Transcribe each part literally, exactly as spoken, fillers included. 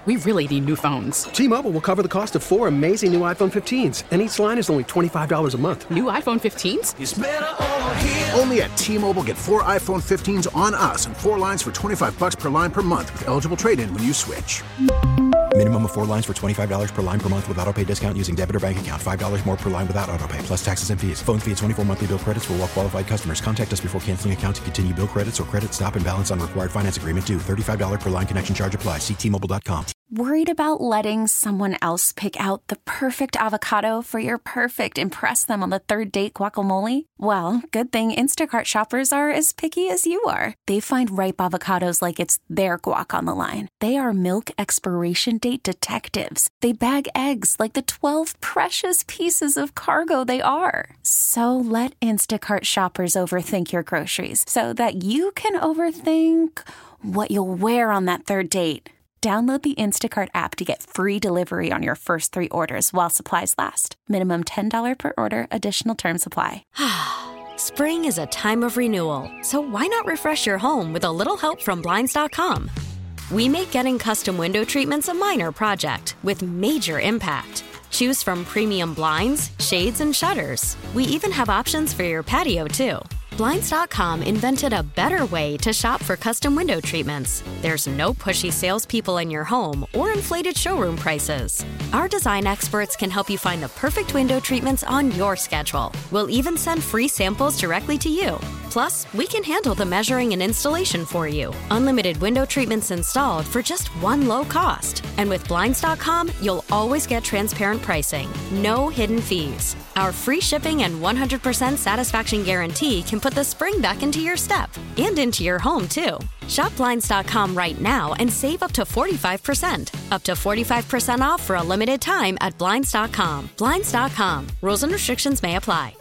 We really need new phones. T-Mobile will cover the cost of four amazing new iPhone fifteens, and each line is only twenty-five dollars a month. New iPhone fifteens? It's better over here. Only at T-Mobile, get four iPhone fifteens on us and four lines for twenty-five dollars per line per month with eligible trade-in when you switch. Minimum of four lines for twenty-five dollars per line per month with autopay discount using debit or bank account. five dollars more per line without autopay, plus taxes and fees. Phone fee at twenty-four monthly bill credits for well-qualified customers. Contact us before canceling account to continue bill credits or credit stop and balance on required finance agreement due. thirty-five dollars per line connection charge applies. See T Mobile dot com. Worried about letting someone else pick out the perfect avocado for your perfect impress them on the third date guacamole? Well, good thing Instacart shoppers are as picky as you are. They find ripe avocados like it's their guac on the line. They are milk expiration date detectives. They bag eggs like the twelve precious pieces of cargo they are. So let Instacart shoppers overthink your groceries so that you can overthink what you'll wear on that third date. Download the Instacart app to get free delivery on your first three orders while supplies last. Minimum ten dollars per order. Additional terms apply. Spring is a time of renewal, so why not refresh your home with a little help from Blinds dot com? We make getting custom window treatments a minor project with major impact. Choose from premium blinds, shades, and shutters. We even have options for your patio, too. Blinds dot com invented a better way to shop for custom window treatments. There's no pushy salespeople in your home or inflated showroom prices. Our design experts can help you find the perfect window treatments on your schedule. We'll even send free samples directly to you. Plus, we can handle the measuring and installation for you. Unlimited window treatments installed for just one low cost. And with Blinds dot com, you'll always get transparent pricing. No hidden fees. Our free shipping and one hundred percent satisfaction guarantee can put the spring back into your step and into your home, too. Shop Blinds dot com right now and save up to forty-five percent. Up to forty-five percent off for a limited time at Blinds dot com. Blinds dot com. Rules and restrictions may apply.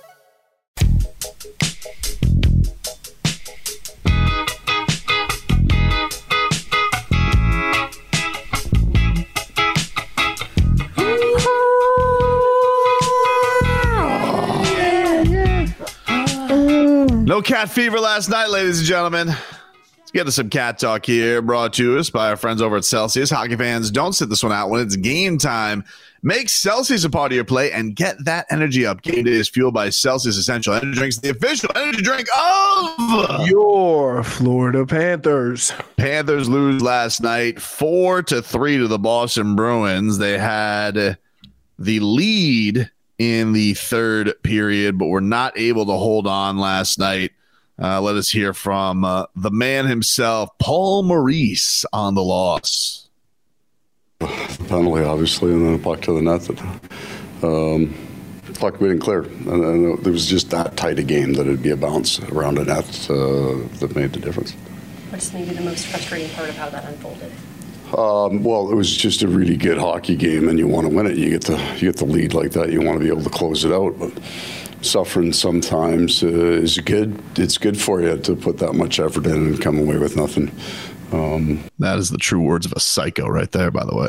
No cat fever last night, ladies and gentlemen. Let's get to some cat talk here, brought to us by our friends over at Celsius. Hockey fans, don't sit this one out when it's game time. Make Celsius a part of your play and get that energy up. Game day is fueled by Celsius Essential Energy Drinks, the official energy drink of your Florida Panthers. Panthers lose last night, four to three to the Boston Bruins. They had the lead in the third period, but were not able to hold on last night. Uh, let us hear from uh, the man himself, Paul Maurice, on the loss. Penalty, obviously, and then a puck to the net. That, um, puck we didn't clear. And, and it was just that tight a game that it'd be a bounce around a net uh, that made the difference. What's maybe the most frustrating part of how that unfolded? Um, well, it was just a really good hockey game, and you want to win it. You get the you get the lead like that. You want to be able to close it out, but suffering sometimes uh, is good. It's good for you to put that much effort in and come away with nothing. Um, that is the true words of a psycho, right there. By the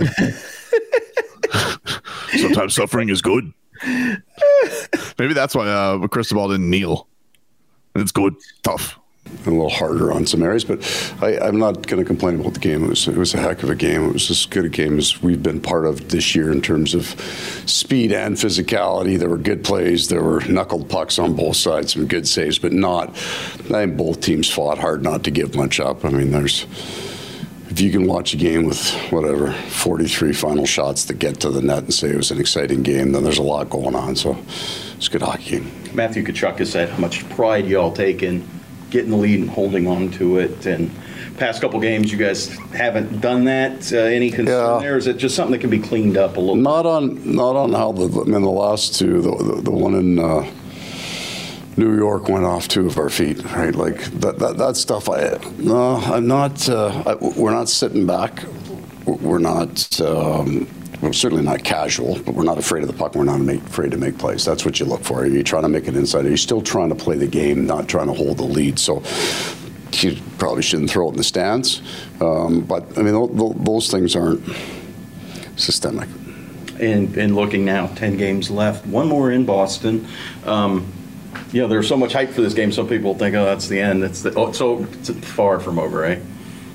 way, sometimes suffering is good. Maybe that's why uh, Cristobal didn't kneel. It's good, tough. A little harder on some areas, but I, I'm not going to complain about the game. It was it was a heck of a game. It was as good a game as we've been part of this year in terms of speed and physicality. There were good plays. There were knuckled pucks on both sides, some good saves, but not. I think both teams fought hard not to give much up. I mean, there's if you can watch a game with whatever forty-three final shots that get to the net and say it was an exciting game, then there's a lot going on. So it's a good hockey game. Matthew Tkachuk has said how much pride y'all take in getting the lead and holding on to it. And past couple games, you guys haven't done that. Uh, any concern yeah. there? Is it just something that can be cleaned up a little? Not on, not on how the. I mean, the last two, the the, the one in uh, New York went off two of our feet, right? Like that that, that stuff. I no, I'm not. Uh, I, we're not sitting back. We're not. Um, We're certainly not casual, but we're not afraid of the puck. We're not make, afraid to make plays. That's what you look for. Are you trying to make it inside? Are you still trying to play the game, not trying to hold the lead? So you probably shouldn't throw it in the stands. Um, but, I mean, th- th- those things aren't systemic. And, and looking now, ten games left. One more in Boston. Um, you know, there's so much hype for this game. Some people think, oh, that's the end. It's the, oh, so it's far from over, right?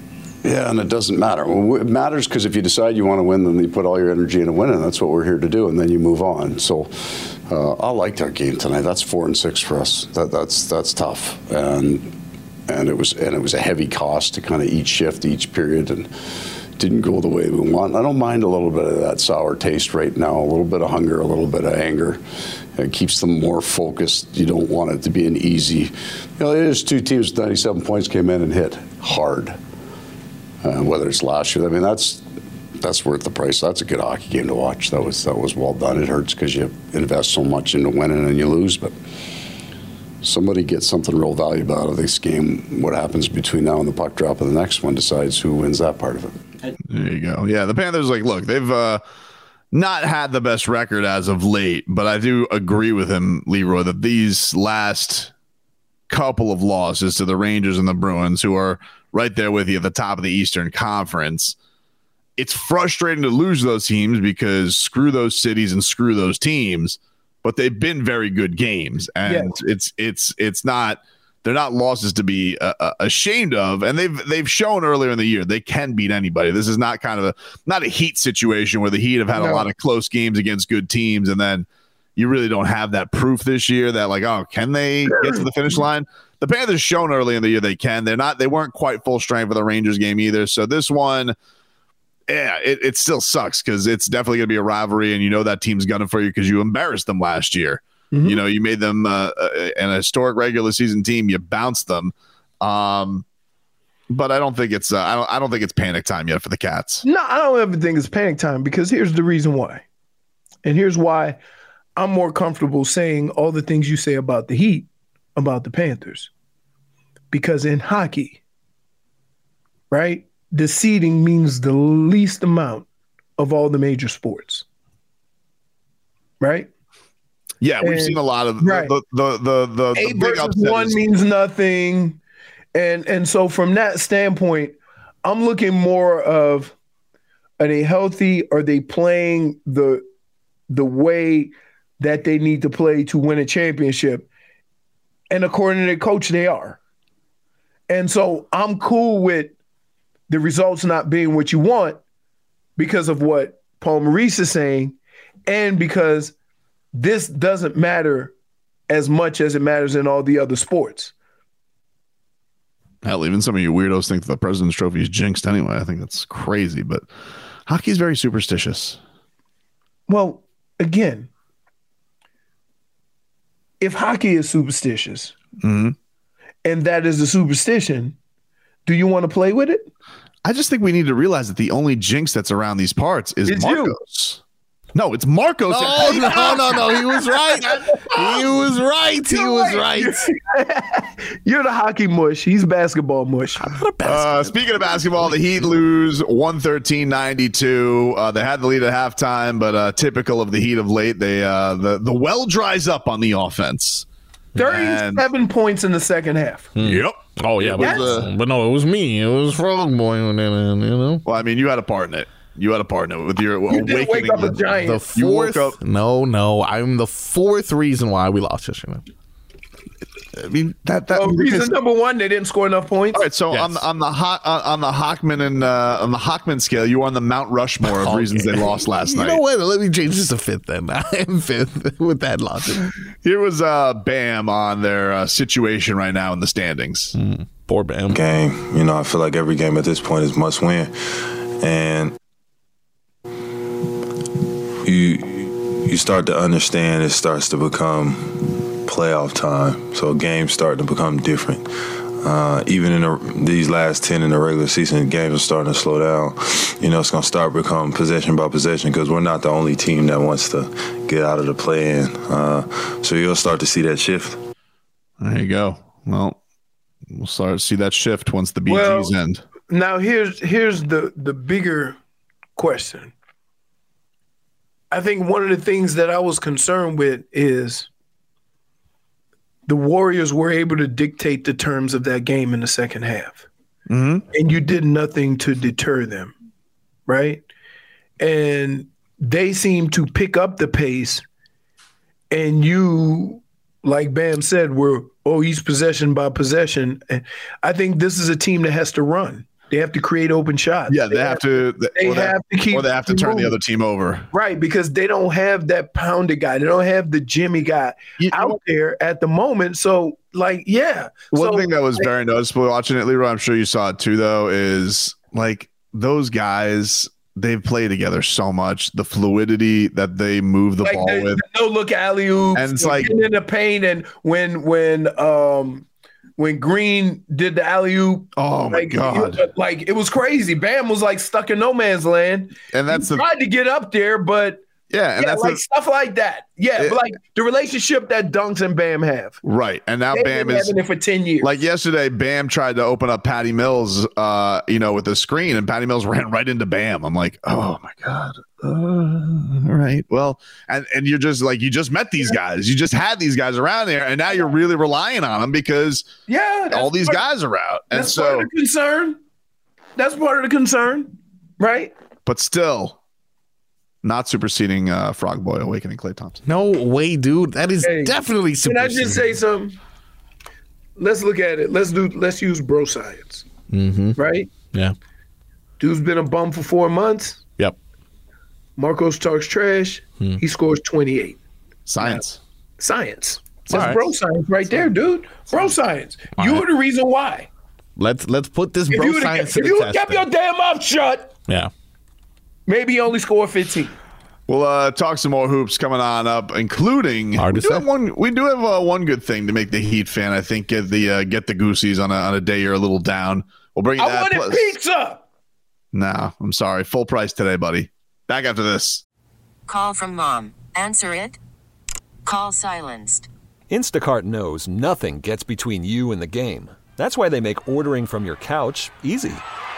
Yeah, and it doesn't matter. Well, it matters because if you decide you want to win, then you put all your energy into winning. That's what we're here to do, and then you move on. So uh, I liked our game tonight. That's four and six for us. That, that's that's tough, and and it was and it was a heavy cost to kind of each shift, each period, and didn't go the way we want. I don't mind a little bit of that sour taste right now, a little bit of hunger, a little bit of anger. It keeps them more focused. You don't want it to be an easy. You know, there's two teams, ninety-seven points came in and hit hard. Uh, whether it's last year, I mean that's that's worth the price. That's a good hockey game to watch. That was that was well done. It hurts because you invest so much into winning and you lose, but somebody gets something real valuable out of this game. What happens between now and the puck drop and the next one decides who wins that part of it. There you go. Yeah, the Panthers, like, look, they've uh, not had the best record as of late, but I do agree with him, Leroy, that these last couple of losses to the Rangers and the Bruins, who are right there with you at the top of the Eastern Conference, it's frustrating to lose those teams because screw those cities and screw those teams, but they've been very good games, and yes. it's it's it's not they're not losses to be uh, uh, ashamed of, and they've they've shown earlier in the year they can beat anybody. This is not kind of a not a Heat situation where the Heat have had no. a lot of close games against good teams, and then you really don't have that proof this year that, like, oh, can they get to the finish line? The Panthers shown early in the year they can. They're not. They weren't quite full strength for the Rangers game either. So this one, yeah, it, it still sucks because it's definitely going to be a rivalry, and you know that team's gunning for you because you embarrassed them last year. Mm-hmm. You know, you made them uh, an historic regular season team. You bounced them, um, but I don't think it's. Uh, I don't. I don't think it's panic time yet for the Cats. No, I don't ever think it's panic time because here's the reason why, and here's why I'm more comfortable saying all the things you say about the Heat, about the Panthers, because in hockey, right, the seeding means the least amount of all the major sports, right? Yeah, we've and, seen a lot of right. the the the the, the eight big versus one is- means nothing, and and so from that standpoint, I'm looking more of, are they healthy? Are they playing the the way that they need to play to win a championship? And according to the coach, they are. And so I'm cool with the results not being what you want because of what Paul Maurice is saying, and because this doesn't matter as much as it matters in all the other sports. Hell, even some of you weirdos think the President's Trophy is jinxed anyway. I think that's crazy, but hockey's very superstitious. Well, again, if hockey is superstitious, mm-hmm. and that is the superstition, do you want to play with it? I just think we need to realize that the only jinx that's around these parts is it's Marcos. You. No, it's Marcos. No, no, no, no. He was right. He was right. He was right. You're the hockey mush. He's basketball mush. Uh, speaking of basketball, the Heat lose one thirteen ninety-two. Uh, they had the lead at halftime, but uh, typical of the Heat of late, they uh, the, the well dries up on the offense. thirty-seven and, points in the second half. Hmm. Yep. Oh, yeah. But, uh, but no, it was me. It was Frog Boy. You know? Well, I mean, you had a part in it. You had a part in it with your you awakening. Wake up a giant. The fourth, you woke up. No, no. I'm the fourth reason why we lost yesterday. I mean that that well, reason number one, they didn't score enough points. All right, so yes. on the on the hot uh, on the Hockman and uh, on the Hockman scale, you were on the Mount Rushmore of okay. reasons they lost last you night. You know what? Let me change this to fifth then. I'm fifth with that logic. Here was uh, Bam on their uh, situation right now in the standings. Mm, poor Bam. Game, you know, I feel like every game at this point is must win, and you you start to understand it starts to become playoff time. So games start to become different. Uh, even in the, these last ten in the regular season, games are starting to slow down. You know, it's going to start becoming possession by possession because we're not the only team that wants to get out of the play-in. Uh, so you'll start to see that shift. There you go. Well, we'll start to see that shift once the B Gs well, end. Now, here's here's the, the bigger question. I think one of the things that I was concerned with is the Warriors were able to dictate the terms of that game in the second half. Mm-hmm. And you did nothing to deter them, right? And they seemed to pick up the pace, and you, like Bam said, were, oh, he's possession by possession. And I think this is a team that has to run. They have to create open shots. Yeah, they, they have, have to. They, they or they have to keep, or they have to turn moving. the other team over. Right, because they don't have that pounded guy. They don't have the Jimmy guy you out know, there at the moment. So, like, yeah. One so, thing that was like, very noticeable watching it, Leroy, I'm sure you saw it too, though, is like those guys. They've played together so much. The fluidity that they move the like ball the, with, the no look alley oops, and it's like in the paint. And when when um when Green did the alley oop, oh my like, god, it, like it was crazy. Bam was like stuck in no man's land, and that's he the, tried to get up there, but yeah, and yeah, that's like the, stuff like that. Yeah, it, but like the relationship that Dunks and Bam have, right? And now They've Bam been is having it for ten years. Like yesterday, Bam tried to open up Patty Mills, uh, you know, with the screen, and Patty Mills ran right into Bam. I'm like, oh my god. Uh, all right. Well, and, and you're just like, you just met these guys. You just had these guys around there, and now you're really relying on them because yeah, all these part, guys are out. And that's so, part of the concern. That's part of the concern, right? But still, not superseding uh, Frog Boy Awakening Klay Thompson. No way, dude. That is hey, definitely superseding. Can I just say something? Let's look at it. Let's do. Let's use bro science. Mm-hmm. Right? Yeah. Dude's been a bum for four months. Yep. Marcos talks trash. Hmm. He scores twenty-eight. Science. Now, science. That's right. bro science right there, dude. Bro science. All you right. are the reason why. Let's let's put this bro if science If to you the test, kept then. your damn mouth shut, yeah, maybe you only score fifteen. We'll uh, talk some more hoops coming on up, including Hard we to do say. have one. We do have uh, one good thing to make the Heat fan. I think get the uh, get the Goosies on a on a day you're a little down. We'll bring you I that. wanted Plus, pizza. No, I'm sorry. Full price today, buddy. Back after this. Call from mom. Answer it. Call silenced. Instacart knows nothing gets between you and the game. That's why they make ordering from your couch easy.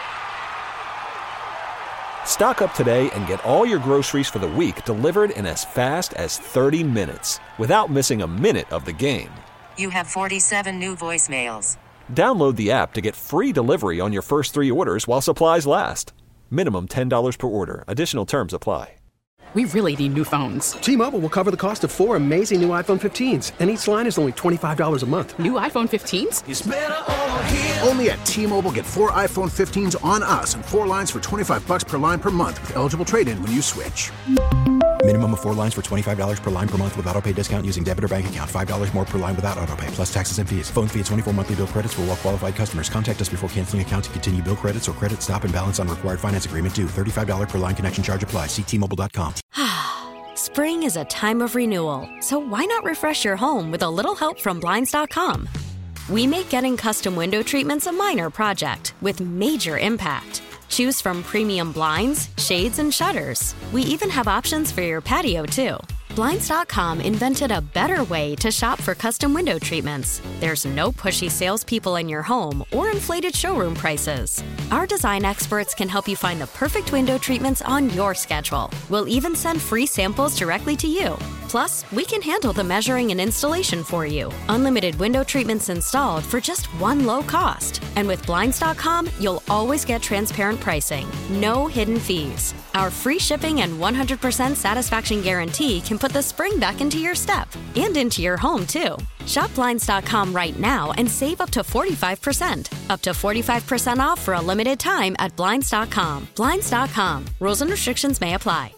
Stock up today and get all your groceries for the week delivered in as fast as thirty minutes without missing a minute of the game. You have forty-seven new voicemails. Download the app to get free delivery on your first three orders while supplies last. Minimum ten dollars per order. Additional terms apply. We really need new phones. T-Mobile will cover the cost of four amazing new iPhone fifteens, and each line is only twenty-five dollars a month. New iPhone fifteens? It's better over here. Only at T-Mobile, get four iPhone fifteens on us and four lines for twenty-five bucks per line per month with eligible trade-in when you switch. Minimum of four lines for twenty-five dollars per line per month with autopay discount using debit or bank account. five dollars more per line without autopay, plus taxes and fees. Phone fee at twenty-four monthly bill credits for well-qualified customers. Contact us before canceling account to continue bill credits or credit stop and balance on required finance agreement due. thirty-five dollars per line connection charge applies. See T Mobile dot com. Spring is a time of renewal, so why not refresh your home with a little help from Blinds dot com? We make getting custom window treatments a minor project with major impact. Choose from premium blinds, shades, and shutters. We even have options for your patio, too. Blinds dot com invented a better way to shop for custom window treatments. There's no pushy salespeople in your home or inflated showroom prices. Our design experts can help you find the perfect window treatments on your schedule. We'll even send free samples directly to you. Plus, we can handle the measuring and installation for you. Unlimited window treatments installed for just one low cost. And with Blinds dot com, you'll always get transparent pricing. No hidden fees. Our free shipping and one hundred percent satisfaction guarantee can put the spring back into your step and into your home, too. Shop Blinds dot com right now and save up to forty-five percent. Up to forty-five percent off for a limited time at Blinds dot com. Blinds dot com. Rules and restrictions may apply.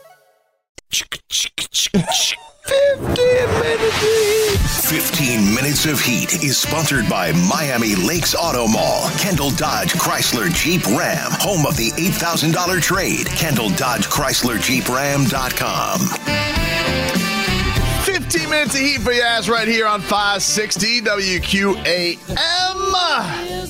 fifteen minutes of heat. fifteen minutes of heat is sponsored by Miami Lakes Auto Mall, Kendall Dodge Chrysler Jeep Ram, home of the eight thousand dollars trade. Kendall Dodge Chrysler Jeep Ram dot com. fifteen minutes of heat for your ass right here on five sixty W Q A M.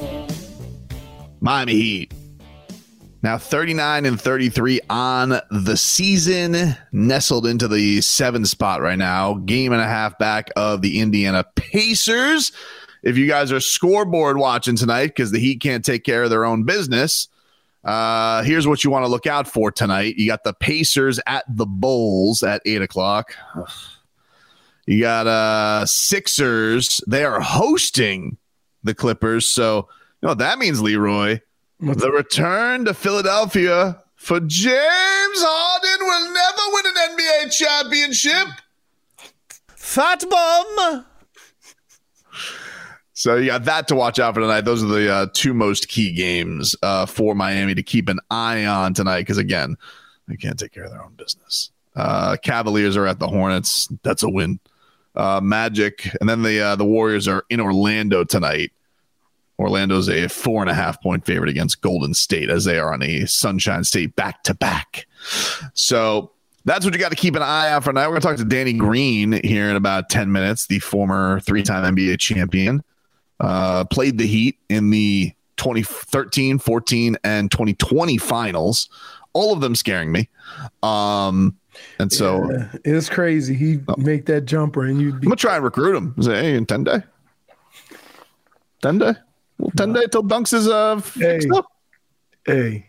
Miami Heat. Now thirty-nine and thirty-three on the season, nestled into the seventh spot right now. Game and a half back of the Indiana Pacers. If you guys are scoreboard watching tonight because the Heat can't take care of their own business, uh, here's what you want to look out for tonight. You got the Pacers at the Bulls at eight o'clock. You got uh, Sixers. They are hosting the Clippers. So you know what that means, Leroy? The return to Philadelphia for James Harden will never win an N B A championship. Fat bum. So you got that to watch out for tonight. Those are the uh, two most key games uh, for Miami to keep an eye on tonight because, again, they can't take care of their own business. Uh, Cavaliers are at the Hornets. That's a win. Uh, Magic. And then the uh, the Warriors are in Orlando tonight. Orlando's a four and a half point favorite against Golden State as they are on a Sunshine State back-to-back. So that's what you got to keep an eye out for tonight. We're going to talk to Danny Green here in about ten minutes, the former three-time N B A champion. Uh, played the Heat in the twenty thirteen, fourteen, and twenty twenty finals. All of them scaring me. Um, and so yeah, it's crazy. He oh. make that jumper, and you. I'm gonna try and recruit him. Say, hey, in ten day, ten day, well, ten day till Dunks is uh fixed hey, up. Hey,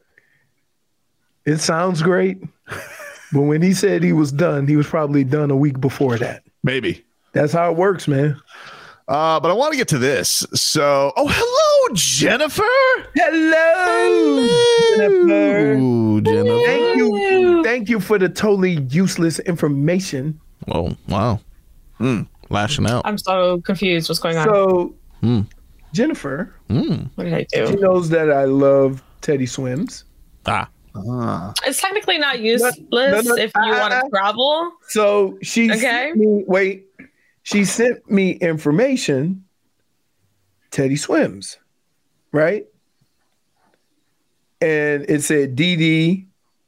it sounds great, but when he said he was done, he was probably done a week before that. Maybe that's how it works, man. Uh, but I want to get to this. So, oh, hello, Jennifer. Hello, Jennifer. Ooh, Jennifer. Thank you. Thank you for the totally useless information. Oh, wow. Mm, lashing out. I'm so confused. What's going on? So, mm. Jennifer, mm. what did I do? She knows that I love Teddy Swims. Ah. Uh. It's technically not useless no, no, no, if you uh, want to travel. So she okay. sent me, wait. She sent me information, Teddy Swims, right? And it said D D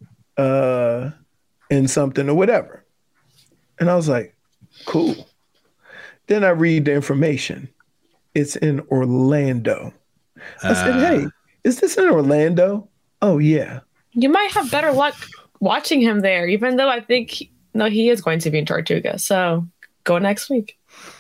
uh, and something or whatever. And I was like, cool. Then I read the information. It's in Orlando. I uh, said, hey, is this in Orlando? Oh, yeah. You might have better luck watching him there, even though I think, he, no, he is going to be in Tortuga. So go next week.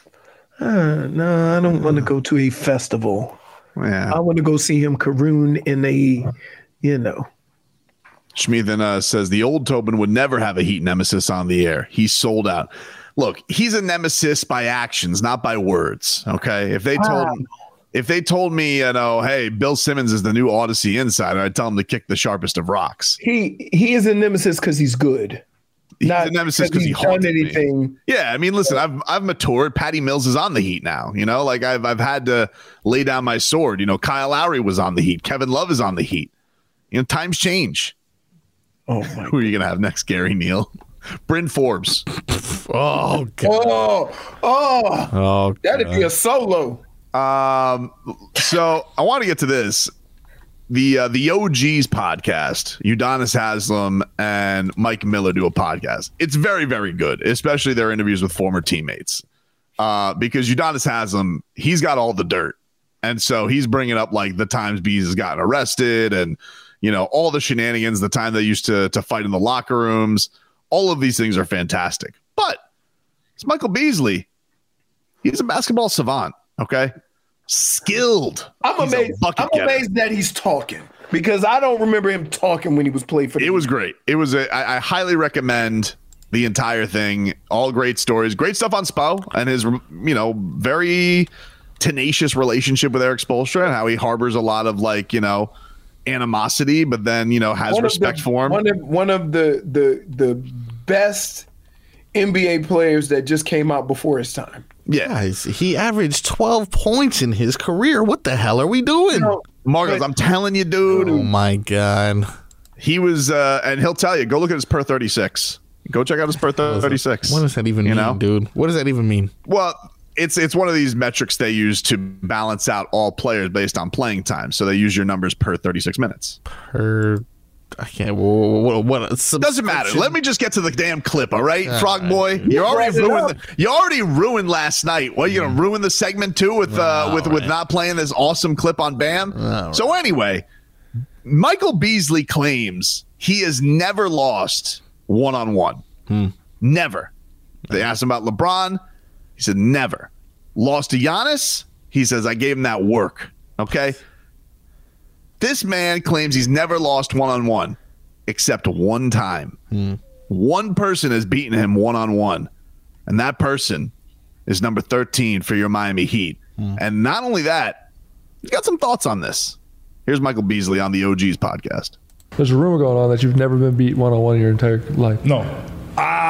Uh, no, I don't want to go to a festival. Yeah. I want to go see him caroon in a, you know. Schmieden uh, says the old Tobin would never have a Heat nemesis on the air. He's sold out. Look, he's a nemesis by actions, not by words. Okay, if they told, wow. if they told me, you know, hey, Bill Simmons is the new Odyssey insider, I'd tell him to kick the sharpest of rocks. He he is a nemesis because he's good. He's not a nemesis because he done anything. Me. Yeah, I mean, listen, I've I've matured. Patty Mills is on the Heat now. You know, like I've I've had to lay down my sword. You know, Kyle Lowry was on the Heat. Kevin Love is on the Heat. You know, times change. Oh my! Who are you gonna have next? Gary Neal, Bryn Forbes. Oh God! Oh oh! Oh, that'd be a solo. Um. So I want to get to this. The uh, the O Gs podcast, Udonis Haslem and Mike Miller do a podcast. It's very, very good, especially their interviews with former teammates. Uh, because Udonis Haslem, he's got all the dirt. And so he's bringing up like the times Bees has gotten arrested and, you know, all the shenanigans, the time they used to, to fight in the locker rooms. All of these things are fantastic. But it's Michael Beasley. He's a basketball savant, okay? Skilled. I'm he's amazed. I'm getter. amazed that he's talking because I don't remember him talking when he was playing for. The it was great. It was. A, I, I highly recommend the entire thing. All great stories. Great stuff on Spo and his, you know, very tenacious relationship with Eric Spoelstra and how he harbors a lot of like, you know, animosity, but then you know has one respect the, for him. One of one of the the the best N B A players that just came out before his time. Yeah, guys, he averaged twelve points in his career. What the hell are we doing? No, Marcos, I'm telling you, dude. Oh, my God. He was, uh, and he'll tell you, go look at his per thirty-six. Go check out his per thirty-six. What does that even you mean, know? dude? What does that even mean? Well, it's it's one of these metrics they use to balance out all players based on playing time. So they use your numbers per thirty-six minutes. Per... I can't. What? what, what Doesn't matter. Let me just get to the damn clip, all right, all Frog right. Boy. You, you already ruined. The, you already ruined last night. Well, you gonna ruin the segment too with uh, with right. with not playing this awesome clip on Bam. All so right. anyway, Michael Beasley claims he has never lost one on one. Never. They asked him about LeBron. He said never. Lost to Giannis. He says I gave him that work. Okay. This man claims he's never lost one-on-one except one time. Hmm. One person has beaten him one-on-one, and that person is number thirteen for your Miami Heat. Hmm. And not only that, he's got some thoughts on this. Here's Michael Beasley on the O Gs podcast. There's a rumor going on that you've never been beat one-on-one in your entire life. No.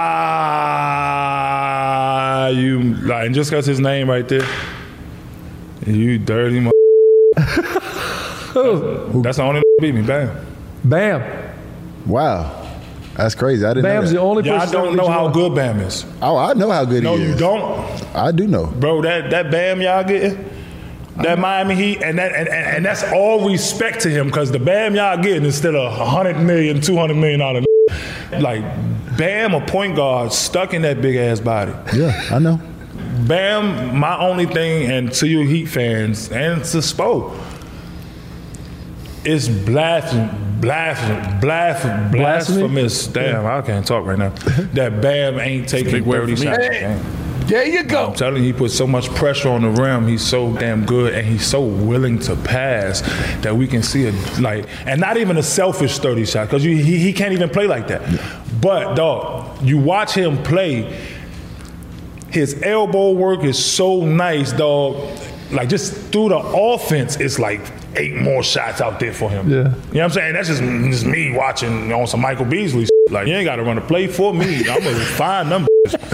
Ah, you lying. Just because his name right there. You dirty m***. That's the only beat me. Bam. Bam. Wow. That's crazy. I didn't Bam's know that. the only Y'all person. don't know how good Bam is. Oh, I know how good No, he is. you don't. I do know. Bro, that, that Bam y'all getting, that Miami Heat, and that and, and, and that's all respect to him, because the Bam y'all getting is still a one hundred million, two hundred million dollar. Like, Bam, a point guard, stuck in that big ass body. Yeah, I know. Bam, my only thing, and to you Heat fans, and to Spo, it's blasphemy, blasphemy, blasphemy, blasphemous. Damn, I can't talk right now. That Bam ain't taking thirty shots a game. There you go. I'm telling you, he puts so much pressure on the rim. He's so damn good, and he's so willing to pass that we can see it. Like, and not even a selfish thirty shot, because he he can't even play like that. But dog, you watch him play. His elbow work is so nice, dog. Like, just through the offense, it's like eight more shots out there for him. Yeah. You know what I'm saying? That's just, just me watching on some Michael Beasley. Like, you ain't got to run a play for me. I'm going to find them.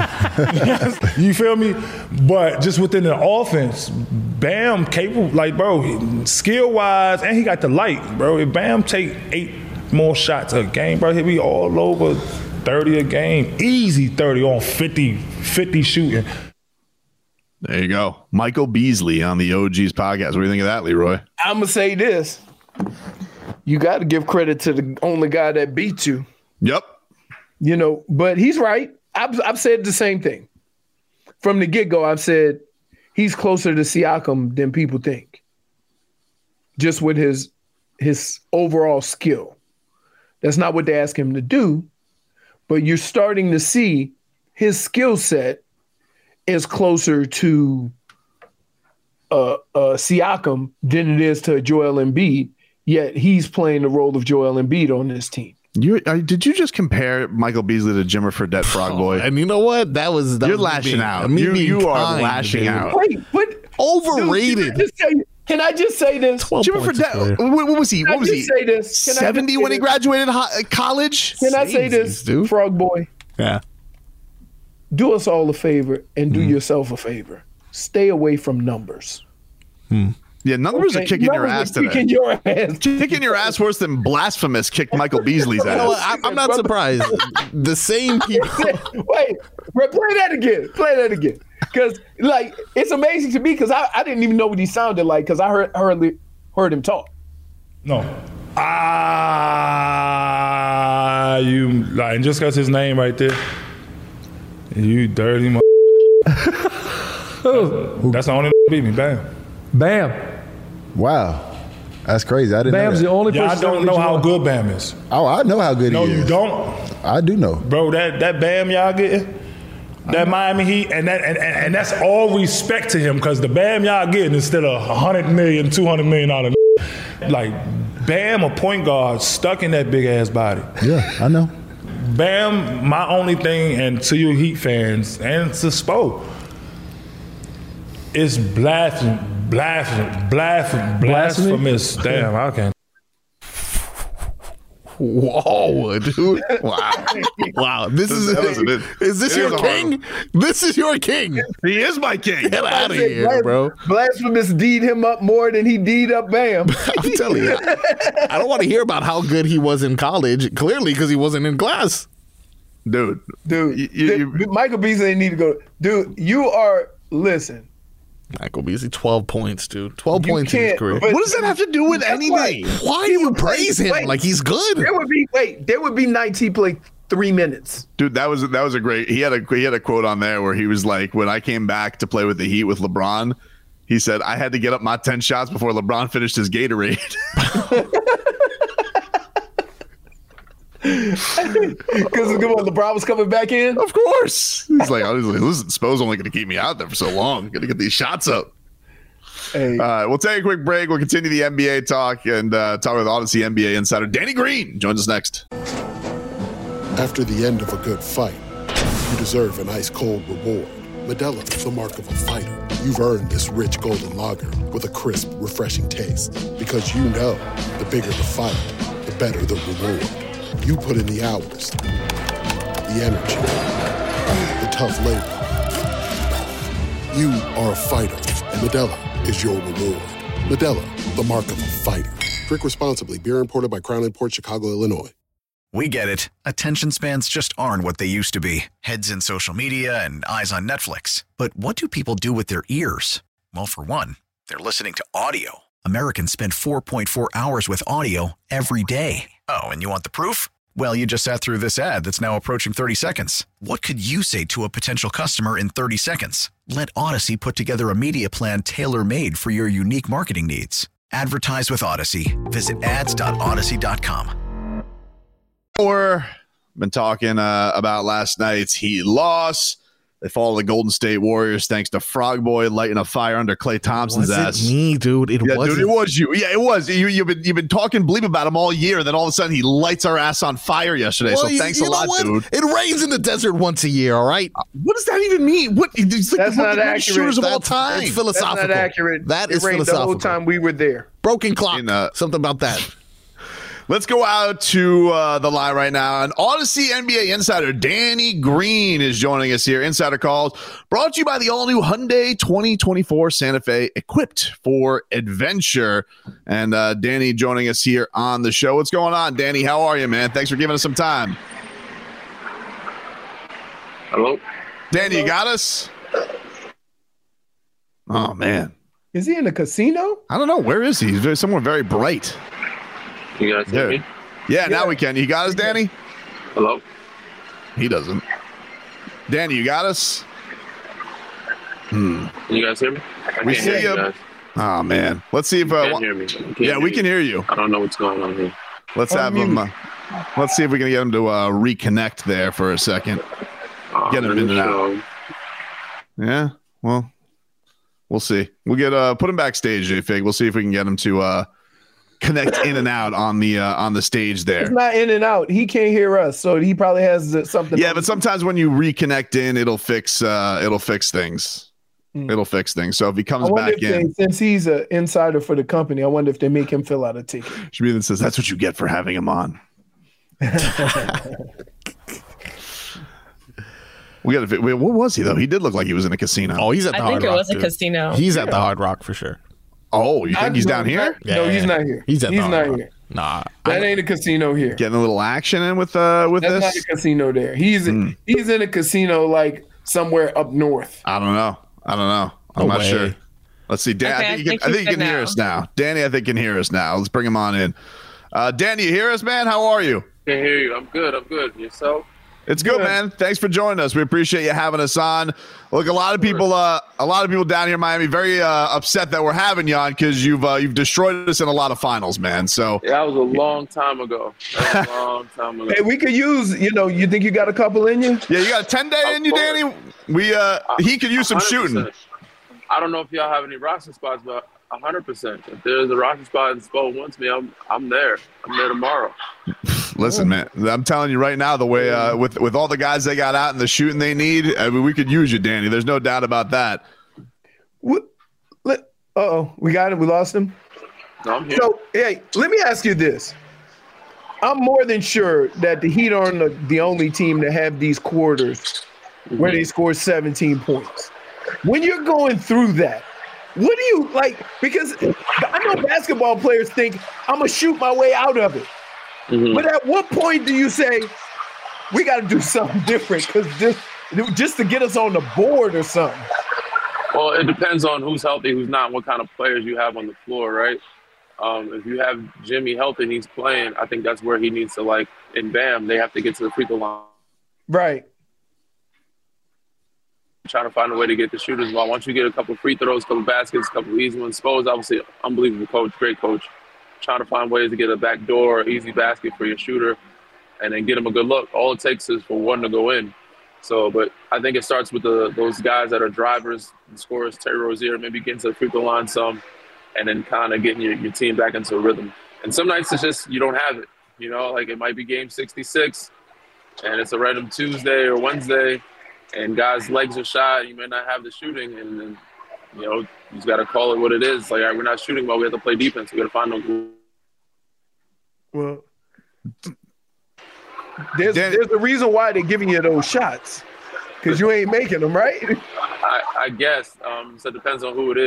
You feel me? But just within the offense, Bam capable, like, bro, skill-wise, and he got the light, bro. If Bam take eight more shots a game, bro, he'll be all over thirty a game. Easy thirty on fifty, fifty shooting. There you go. Michael Beasley on the O Gs podcast. What do you think of that, Leroy? I'm going to say this. You got to give credit to the only guy that beat you. Yep. You know, but he's right. I've, I've said the same thing. From the get-go, I've said he's closer to Siakam than people think. Just with his his overall skill. That's not what they ask him to do, but you're starting to see his skill set is closer to uh, uh, Siakam than it is to Joel Embiid, yet he's playing the role of Joel Embiid on this team. You uh, did you just compare Michael Beasley to Jimmer Fredette, Frog Boy? And you know what? That was that you're was lashing being, out. Me You, being you are kind, lashing dude. out. Wait, what? Overrated. Dude, can, I just say, can I just say this? Jimmer Fredette. What, what was he? Can What was I he? just say this? Can I just Seventy say when he this? graduated ho- college. Can I say this, dude. Frog Boy? Yeah. Do us all a favor and do Mm. yourself a favor. Stay away from numbers. Hmm. Yeah, numbers Okay, are kicking your numbers ass are today. kicking your ass. Kicking your ass worse than Blasphemous kicked Michael Beasley's You know what? ass. I, I'm not surprised. The same people. Wait, wait, play that again. Play that again. Because, like, it's amazing to me because I, I didn't even know what he sounded like because I heard, heard heard him talk. No. Ah, you, like, and just because his name right there, you dirty m***. That's the only beat me. Bam. Bam. Wow. That's crazy. I didn't Bam's know the only Y'all person. don't know how good Bam is. Oh, I know how good No, he is. you don't. I do know. Bro, that, that Bam y'all getting, that Miami Heat, and that and, and, and that's all respect to him, because the Bam y'all getting is still a one hundred million, two hundred million dollar. Like, Bam, a point guard, stuck in that big ass body. Yeah, I know. Bam, my only thing, and to you Heat fans, and to Spo, it's blasphemy, blasphemy, blasphemy, blasphemous. Damn, I can't. Whoa, dude! Wow, wow! This is That was a bit- is this it your is a king? This is your king. He is my king. Get out of here, bro! Blasphemous D'd him up more than he D'd up Bam. I'm telling you, I don't want to hear about how good he was in college. Clearly, because he wasn't in class, dude. Dude, you, you, you, Michael Beasley need to go. Dude, you are listen. Michael Beasley, twelve points, dude. Twelve You points in his can't- career. but- What does that have to do with That's anything? right. Why do He you would play- praise him wait, like he's good? There would be wait. There would be nights he played three minutes. Dude, that was that was a great. He had a he had a quote on there where he was like, "When I came back to play with the Heat with LeBron, he said I had to get up my ten shots before LeBron finished his Gatorade." Because LeBron was coming back in. Of course, he's like, I was like, "Listen, Spo's only going to keep me out there for so long. Got to get these shots up." Hey. All right, we'll take a quick break. We'll continue the N B A talk and uh, talk with Odyssey N B A insider Danny Green joins us next. After the end of a good fight, you deserve an ice-cold reward. Modelo is the mark of a fighter. You've earned this rich golden lager with a crisp, refreshing taste. Because you know, the bigger the fight, the better the reward. You put in the hours, the energy, the tough labor. You are a fighter, and Modelo is your reward. Modelo, the mark of a fighter. Drink responsibly. Beer imported by Crown Imports, Chicago, Illinois. We get it. Attention spans just aren't what they used to be. Heads in social media and eyes on Netflix. But what do people do with their ears? Well, for one, they're listening to audio. Americans spend four point four hours with audio every day. Oh, and you want the proof? Well, you just sat through this ad that's now approaching thirty seconds. What could you say to a potential customer in thirty seconds? Let Odyssey put together a media plan tailor-made for your unique marketing needs. Advertise with Odyssey. Visit ads dot odyssey dot com. Or been talking uh, about last night's Heat loss. They fall to the Golden State Warriors thanks to Frog Boy lighting a fire under Klay Thompson's was ass. It me, dude. It yeah, was dude, it was you. Yeah, it was. You, you've been you've been talking bleep about him all year. Then all of a sudden he lights our ass on fire yesterday. Well, so thanks you, a you lot, what? dude. It rains in the desert once a year. All right. Uh, what does that even mean? What? It's like That's one not of the accurate. shooters of all That's- time. it's philosophical. That's not accurate. That it is rained philosophical. the whole time we were there. Broken clock. In, uh, Something about that. Let's go out to uh, the line right now. And Odyssey N B A insider Danny Green is joining us here. Insider Calls brought to you by the all-new Hyundai twenty twenty-four Santa Fe, equipped for adventure. And uh, Danny joining us here on the show. What's going on, Danny? How are you, man? Thanks for giving us some time. Hello? Danny, you got us? Oh, man. Is he in the casino? I don't know. Where is he? He's somewhere very bright. You guys hear There. me? Yeah, now we can. You got us, Danny? Hello? He doesn't. Danny, you got us? Hmm. Can you guys hear me? I We can't see hear you. guys. Oh, man. Let's see if... You Uh, can't wha- hear me. You can't yeah, hear we you. can hear you. I don't know what's going on here. Let's have him... Uh, let's see if we can get him to uh, reconnect there for a second. Uh, Get him let in me and out. show. Yeah, well, we'll see. We'll get... Uh, put him backstage, J-Fig. We'll see if we can get him to... Uh, connect in and out on the uh, on the stage there. It's not in and out. He can't hear us, so he probably has the, something. Yeah, but sometimes when you reconnect in, it'll fix uh, it'll fix things. Mm. It'll fix things. So if he comes I wonder back if in, they, since he's an insider for the company, I wonder if they make him fill out a ticket. Shmuthan says that's what you get for having him on. We got to. What was he though? He did look like he was in a casino. Oh, he's at the I Hard think it Rock, was a dude. casino. He's at the Hard Rock for sure. Oh, you think I he's know down here? that- No, he's not here. He's at the He's Hard not Rock. here. Nah, That ain't a casino here. Getting a little action in with uh with That's not this. a casino there. He's Hmm. he's in a casino like somewhere up north. I don't know. I don't know. I'm No not way. sure. Let's see. Dan, Okay, I think, I you think can, I he's think you can good hear now. us now. Danny, I think can hear us now. Let's bring him on in. Uh, Danny, you hear us, man? How are you? Can't hear you. I'm good. I'm good. Yourself? It's good, Good. man. Thanks for joining us. We appreciate you having us on. Look, a lot of people, uh, a lot of people down here in Miami, very uh, upset that we're having you on because you've uh, you've destroyed us in a lot of finals, man. So Yeah, that was a long time ago. That was a long time ago. Hey, we could use. You know, you think you got a couple in you? yeah, you got a ten day in you, Danny. We uh, he could use some one hundred shooting. percent. I don't know if y'all have any roster spots, but one hundred percent. If there's a roster spot and Spo wants me, I'm I'm there. I'm there tomorrow. Listen, man, I'm telling you right now, the way uh, with with all the guys they got out and the shooting they need, I mean, we could use you, Danny. There's no doubt about that. What? Uh oh, we got him. We lost him. No, I'm here. So, hey, let me ask you this. I'm more than sure that the Heat aren't the, the only team to have these quarters where they score seventeen points. When you're going through that, what do you like? Because I know basketball players think I'm going to shoot my way out of it. Mhm. But at what point do you say, we got to do something different because just, just to get us on the board or something? Well, it depends on who's healthy, who's not, what kind of players you have on the floor, right? Um, if you have Jimmy healthy and he's playing, I think that's where he needs to, like, and Bam, they have to get to the free throw line. Right. Trying to find a way to get the shooters involved. Once you get a couple free throws, a couple baskets, a couple easy ones, Spo's obviously unbelievable coach, great coach. Trying to find ways to get a back door, easy basket for your shooter, and then get him a good look. All it takes is for one to go in. So, but I think it starts with the those guys that are drivers and scorers, Terry Rozier, maybe getting to the free throw line some, and then kind of getting your, your team back into a rhythm. And some nights it's just you don't have it. You know, like it might be game sixty-six, and it's a random Tuesday or Wednesday, and guys' legs are shot. You may not have the shooting, and then you know you just got to call it what it is. Like, all right, we're not shooting well. We have to play defense. We got to find them. Well, there's there's a reason why they're giving you those shots because you ain't making them, right? I, I guess. Um, so it depends on who it is.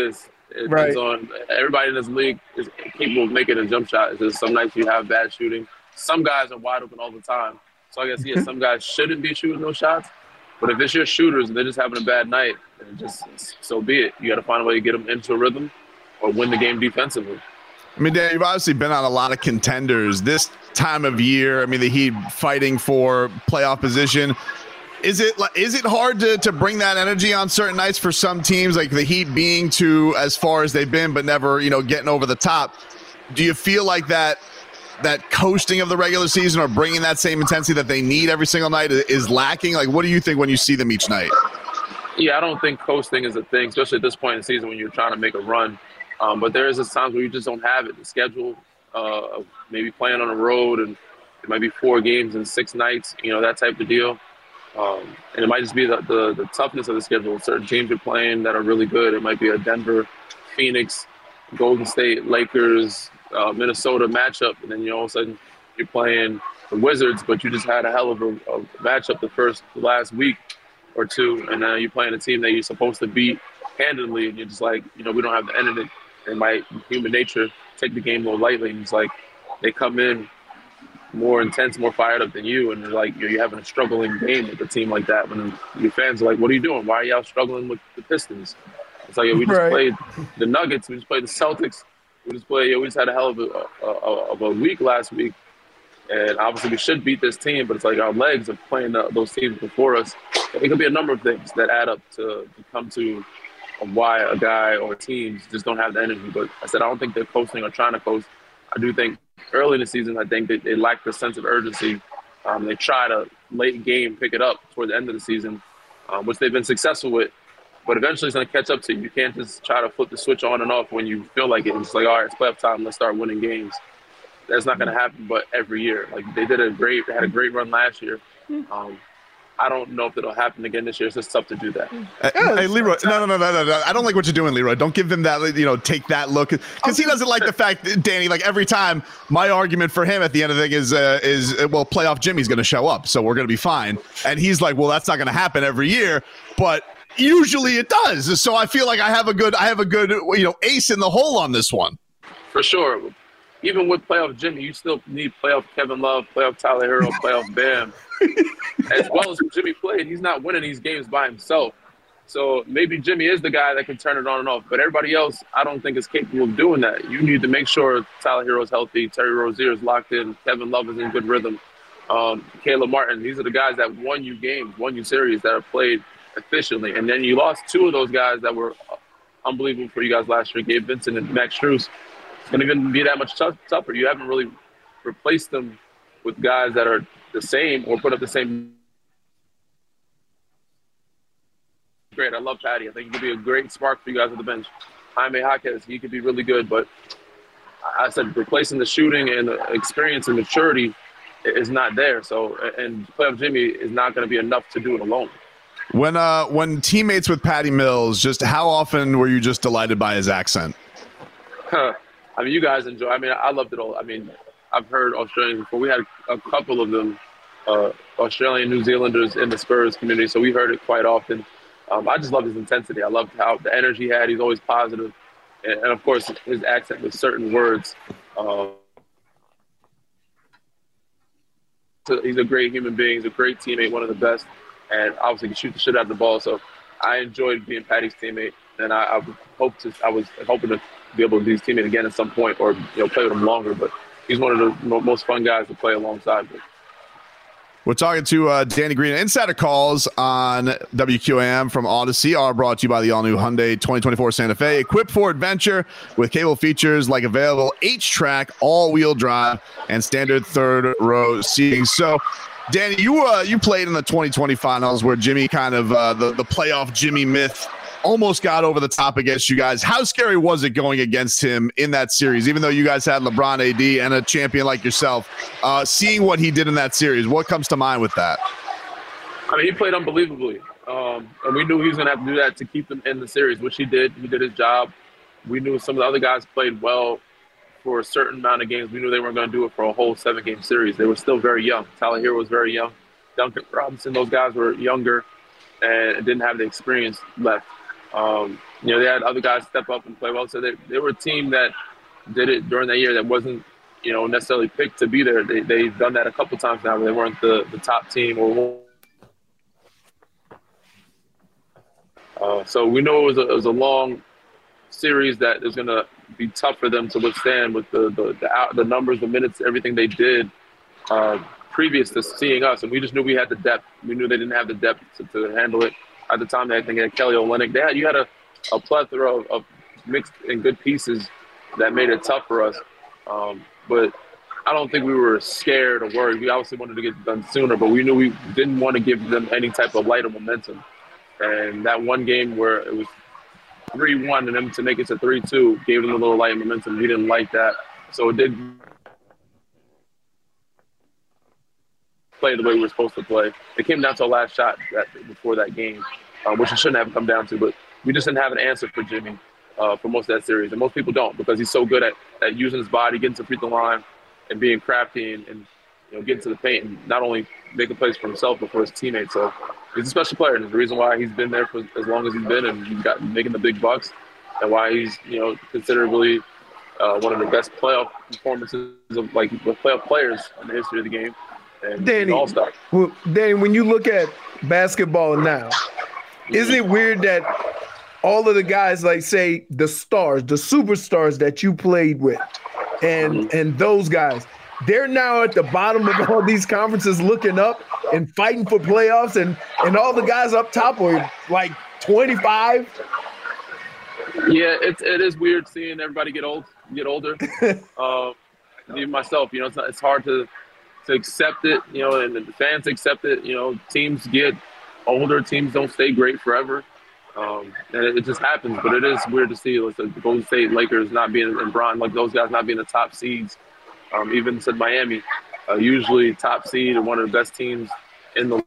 It Right. depends on everybody in this league is capable of making a jump shot. It's just some nights you have bad shooting. Some guys are wide open all the time. So I guess, yeah, some guys shouldn't be shooting those shots. But if it's your shooters and they're just having a bad night, then just so be it. You got to find a way to get them into a rhythm or win the game defensively. I mean, Dan, you've obviously been on a lot of contenders this time of year. I mean, the Heat fighting for playoff position. Is it is it hard to, to bring that energy on certain nights for some teams, like the Heat being to as far as they've been, but never, you know, getting over the top? Do you feel like that that coasting of the regular season or bringing that same intensity that they need every single night is lacking? Like, what do you think when you see them each night? Yeah, I don't think coasting is a thing, especially at this point in the season when you're trying to make a run. Um, but there is a times where you just don't have it. The schedule uh, of maybe playing on the road, and it might be four games in six nights, you know, that type of deal. Um, and it might just be the, the, the toughness of the schedule. Certain teams are playing that are really good. It might be a Denver, Phoenix, Golden State, Lakers, uh, Minnesota matchup. And then you know, all of a sudden you're playing the Wizards, but you just had a hell of a, a matchup the first, the last week or two. And now you're playing a team that you're supposed to beat handedly. And you're just like, you know, we don't have the end of it. And by human nature, take the game a little lightly. And it's like they come in more intense, more fired up than you, and you're like you're, you're having a struggling game with a team like that. When your fans are like, "What are you doing? Why are y'all struggling with the Pistons?" It's like, yeah, we just Right. played the Nuggets, we just played the Celtics, we just played. Yeah, we just had a hell of a, a, a, of a week last week, and obviously we should beat this team. But it's like our legs are playing the, those teams before us. It could be a number of things that add up to, to come to why a guy or teams just don't have the energy. But I said I don't think they're coasting or trying to coast. I do think early in the season, I think that they lack the sense of urgency. Um, they try to late game pick it up toward the end of the season, um, which they've been successful with. But eventually it's going to catch up to you. You can't just try to flip the switch on and off when you feel like it. It's like, all right, it's playoff time. Let's start winning games. That's not going to happen, but every year. Like they did a great, they had a great run last year. Um, I don't know if it'll happen again this year. It's just tough to do that. Uh, hey, Leroy, no, no, no, no, no, no. I don't like what you're doing, Leroy. Don't give him that, you know, take that look. Because he doesn't like the fact, that, Danny, like every time my argument for him at the end of the thing is, uh, is uh, well, playoff Jimmy's going to show up, so we're going to be fine. And he's like, well, that's not going to happen every year. But usually it does. So I feel like I have a good, I have a good, you know, ace in the hole on this one. For sure. Even with playoff Jimmy, you still need playoff Kevin Love, playoff Tyler Hero, playoff Bam. As well as Jimmy played, he's not winning these games by himself. So maybe Jimmy is the guy that can turn it on and off. But everybody else, I don't think is capable of doing that. You need to make sure Tyler Hero's healthy, Terry Rozier is locked in, Kevin Love is in good rhythm, um, Caleb Martin. These are the guys that won you games, won you series, that have played efficiently. And then you lost two of those guys that were unbelievable for you guys last year, Gabe Vincent and Max Strus. It's going to even be that much tough, tougher. You haven't really replaced them with guys that are the same or put up the same. Great. I love Patty. I think he could be a great spark for you guys at the bench. Jaime Jaquez, he could be really good, but I said replacing the shooting and the experience and maturity is not there. So, and playoff Jimmy is not going to be enough to do it alone. When uh, when teammates with Patty Mills, just how often were you just delighted by his accent? Huh. I mean, you guys enjoy. I mean, I loved it all. I mean, I've heard Australians before. We had a couple of them, uh, Australian, New Zealanders in the Spurs community, so we heard it quite often. Um, I just love his intensity. I loved how the energy he had. He's always positive. And, and of course, his accent with certain words. Uh, so he's a great human being. He's a great teammate, one of the best. And obviously can shoot the shit out of the ball. So I enjoyed being Patty's teammate. And I, I hope to, I was hoping to be able to be his teammate again at some point, or you know, play with him longer. But he's one of the most fun guys to play alongside with. We're talking to uh, Danny Green. Insider calls on W Q A M from Odyssey are brought to you by the all-new Hyundai twenty twenty-four Santa Fe. Equipped for adventure with cable features like available H-Track, all-wheel drive, and standard third-row seating. So, Danny, you uh, you played in the twenty twenty finals where Jimmy kind of, uh, the, the playoff Jimmy myth almost got over the top against you guys. How scary was it going against him in that series, even though you guys had LeBron, A D, and a champion like yourself? Uh, seeing what he did in that series, what comes to mind with that? I mean, he played unbelievably. Um, and we knew he was going to have to do that to keep them in the series, which he did. He did his job. We knew some of the other guys played well for a certain amount of games. We knew they weren't going to do it for a whole seven-game series. They were still very young. Tyler Hero was very young. Duncan Robinson, those guys were younger and didn't have the experience left. Um, you know, they had other guys step up and play well. So they, they were a team that did it during that year that wasn't, you know, necessarily picked to be there. They, they've done that a couple times now where they weren't the, the top team. or. Uh, so we know it was a, it was a long series that is going to be tough for them to withstand with the the, the, out, the numbers, the minutes, everything they did uh, previous to seeing us. And we just knew we had the depth. We knew they didn't have the depth to, to handle it. At the time, I think they had Kelly Olynyk. They had, you had a, a plethora of, of mixed and good pieces that made it tough for us. Um, but I don't think we were scared or worried. We obviously wanted to get it done sooner, but we knew we didn't want to give them any type of light or momentum. And that one game where it was three one and them to make it to three two gave them a little light of momentum. We didn't like that. So it did play the way we were supposed to play. It came down to a last shot that, before that game, um, which it shouldn't have come down to. But we just didn't have an answer for Jimmy uh, for most of that series. And most people don't because he's so good at, at using his body, getting to the free throw line, and being crafty and, and you know, getting to the paint and not only making plays for himself but for his teammates. So he's a special player, and there's a reason why he's been there for as long as he's been, and he's got making the big bucks, and why he's you know considerably uh, one of the best playoff performances of like playoff players in the history of the game. And Danny, all-star. Well, Danny, when you look at basketball now, isn't it weird that all of the guys, like say the stars, the superstars that you played with, and mm-hmm. and those guys, they're now at the bottom of all these conferences looking up and fighting for playoffs, and, and all the guys up top are like twenty-five. Yeah, it's it is weird seeing everybody get old, get older. uh, even myself, you know, it's not, it's hard to to accept it, you know, and the fans accept it. You know, teams get older, teams don't stay great forever, um, and it, it just happens. But it is weird to see like the Golden State Lakers not being in Bron, like those guys not being the top seeds. Um, even said Miami, uh, usually top seed and one of the best teams in the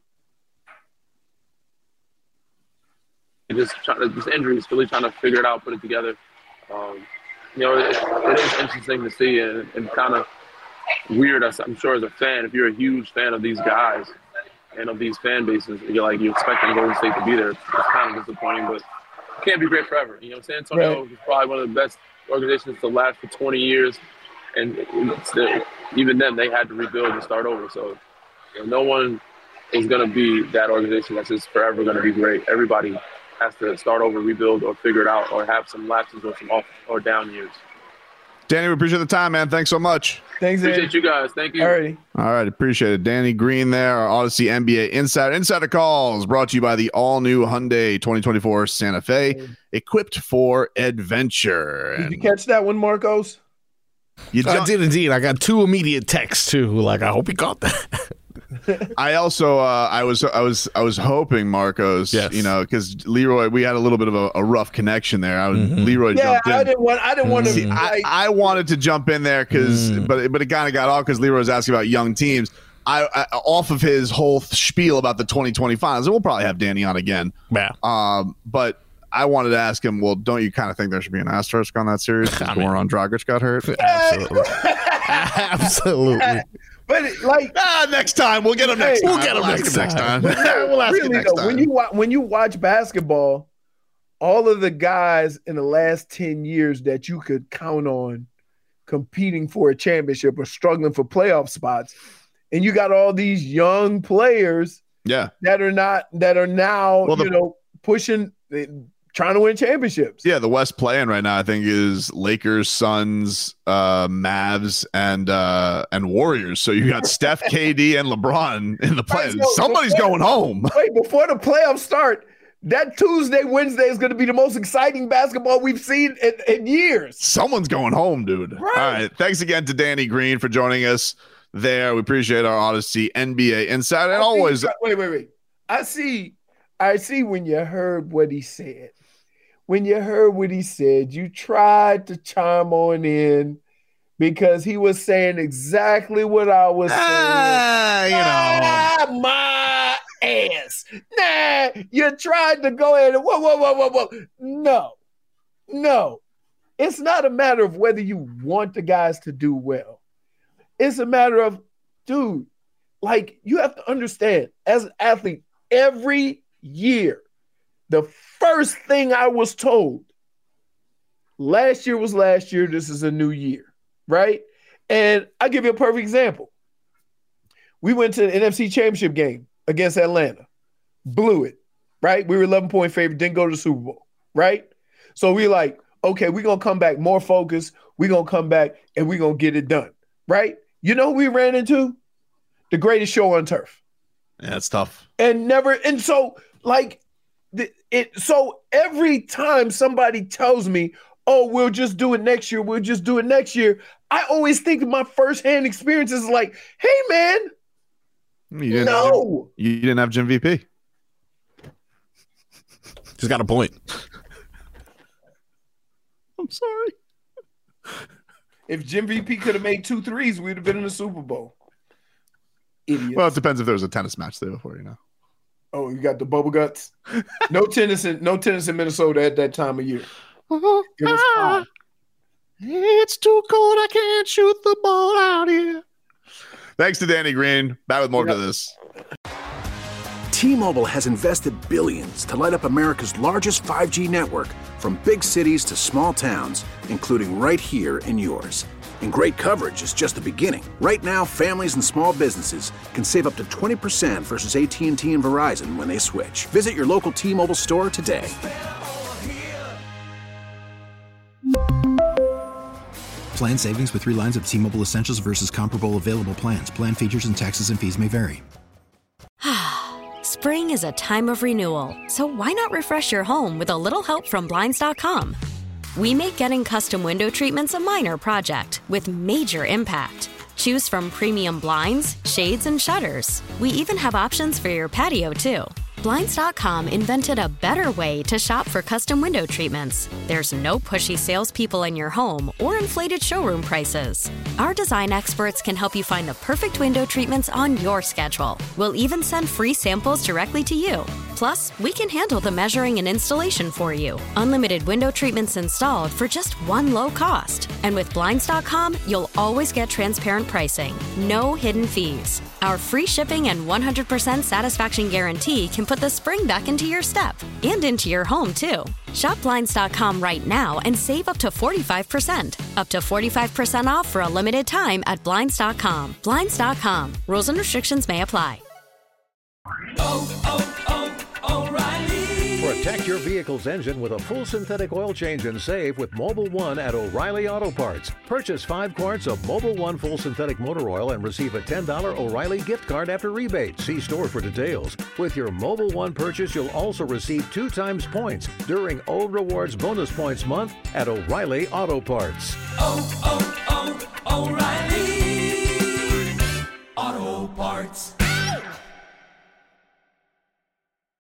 just trying to, just injuries, really trying to figure it out, put it together. Um, you know, it, it is interesting to see and, and kind of weird. I'm sure as a fan, if you're a huge fan of these guys and of these fan bases, you're like you expecting Golden State to be there. It's kind of disappointing, but it can't be great forever. You know, San Antonio right. is probably one of the best organizations to last for twenty years. And the, even then, they had to rebuild and start over. So you know, no one is going to be that organization that's just forever going to be great. Everybody has to start over, rebuild, or figure it out, or have some lapses or some off or down years. Danny, we appreciate the time, man. Thanks so much. Thanks, Appreciate Danny. you guys. Thank you. All right. All right, appreciate it. Danny Green there, our Odyssey N B A Insider. Insider Calls brought to you by the all-new Hyundai twenty twenty-four Santa Fe, equipped for adventure. Did you catch that one, Marcos? You I did indeed. I got two immediate texts too. Like, I hope you got that. I also, uh, I was, I was, I was hoping Marcos, yes. you know, because Leroy, we had a little bit of a, a rough connection there. I was mm-hmm. Leroy yeah, jumped in. I didn't want, I didn't want See, to. I, I wanted to jump in there because, Mm. but but it kind of got off because Leroy was asking about young teams. I, I off of his whole spiel about the twenty twenty finals, and we'll probably have Danny on again. Yeah. Um, but. I wanted to ask him, well, don't you kind of think there should be an asterisk on that series because Goran Dragic got hurt? Absolutely. Absolutely. But it, like ah, next time we'll get him next hey, time. We'll get him we'll next, next time. time. we'll ask really, him next though, time. when you wa- when you watch basketball, all of the guys in the last ten years that you could count on competing for a championship or struggling for playoff spots, and you got all these young players, yeah, that are not that are now well, the, you know pushing. Trying to win championships. Yeah, the West playing right now, I think, is Lakers, Suns, uh, Mavs, and uh, and Warriors. So you got Steph, K D, and LeBron in the play. So Somebody's before, going home. Wait, before the playoffs start, that Tuesday, Wednesday is going to be the most exciting basketball we've seen in, in years. Someone's going home, dude. Right. All right. Thanks again to Danny Green for joining us there. We appreciate our Odyssey N B A Insider. And always. Wait, wait, wait. I see. I see when you heard what he said. When you heard what he said, you tried to chime on in because he was saying exactly what I was saying. Ah, you know. Ah, my ass. Nah, you tried to go ahead and whoa, whoa, whoa, whoa, whoa. No, no. It's not a matter of whether you want the guys to do well. It's a matter of, dude, like you have to understand as an athlete, every year, the first thing I was told, last year was last year, this is a new year, right? And I'll give you a perfect example. We went to the N F C Championship game against Atlanta, blew it, right? We were eleven-point favorite, didn't go to the Super Bowl, right? So we like, okay, we're going to come back more focused. We're going to come back and we're going to get it done, right? You know who we ran into? The greatest show on turf. Yeah, it's tough. And never, and so like, the, it. So every time somebody tells me, oh, we'll just do it next year, we'll just do it next year, I always think of my firsthand experiences like, hey, man, you didn't no. Have, you didn't have Jim V P. He's got a point. I'm sorry. If Jim V P could have made two threes, we'd have been in the Super Bowl. Idiots. Well, it depends if there was a tennis match there before, you know. Oh, you got the bubble guts? No tennis in no tennis in Minnesota at that time of year. It was fine. It's too cold, I can't shoot the ball out here. Thanks to Danny Green. Back with more yep. to this. T-Mobile has invested billions to light up America's largest five G network, from big cities to small towns, including right here in yours. And great coverage is just the beginning. Right now, families and small businesses can save up to twenty percent versus A T and T and Verizon when they switch. Visit your local T-Mobile store today. Plan savings with three lines of T-Mobile Essentials versus comparable available plans. Plan features and taxes and fees may vary. Spring is a time of renewal, so why not refresh your home with a little help from Blinds dot com? We make getting custom window treatments a minor project with major impact. Choose from premium blinds, shades, and shutters. We even have options for your patio, too. Blinds dot com invented a better way to shop for custom window treatments. There's no pushy salespeople in your home or inflated showroom prices. Our design experts can help you find the perfect window treatments on your schedule. We'll even send free samples directly to you. Plus, we can handle the measuring and installation for you. Unlimited window treatments installed for just one low cost. And with Blinds dot com, you'll always get transparent pricing. No hidden fees. Our free shipping and one hundred percent satisfaction guarantee can put the spring back into your step and into your home, too. Shop Blinds dot com right now and save up to forty-five percent. Up to forty-five percent off for a limited time at Blinds dot com. Blinds dot com. Rules and restrictions may apply. Oh, oh, oh, O'Reilly. Protect your vehicle's engine with a full synthetic oil change and save with Mobil one at O'Reilly Auto Parts. Purchase five quarts of Mobil one full synthetic motor oil and receive a ten dollars O'Reilly gift card after rebate. See store for details. With your Mobil one purchase, you'll also receive two times points during Old Rewards Bonus Points Month at O'Reilly Auto Parts. Oh, oh, oh, O'Reilly